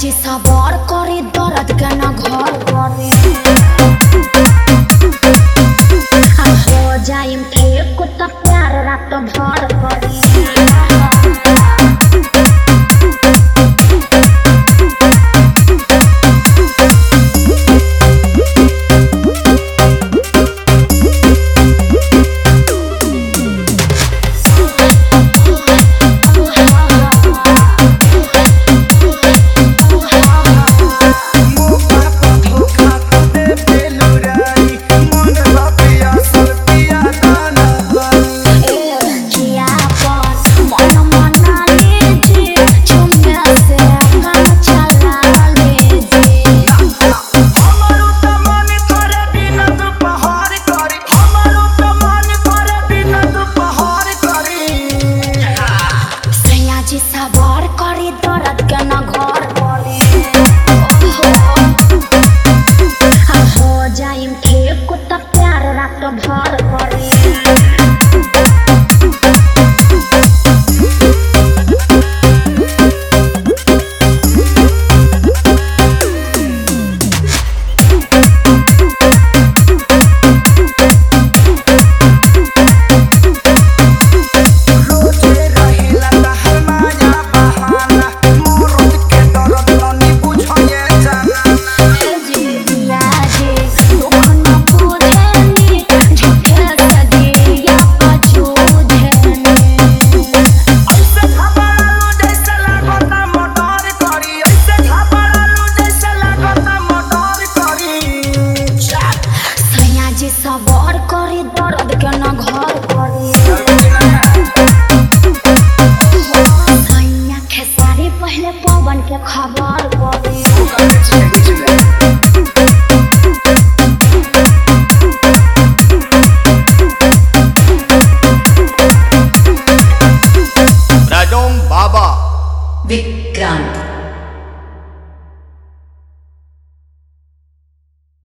जी सवार करे दर्द के न घर करे हो जाइम फेंक त प्यार रात भर करे सवार करे दर्द के न घर करे हो जाइम फेंक त प्यार रात भर करे सवार करे दर्द के न घर करे सैया खेसारी पहले पवन के खबर करे।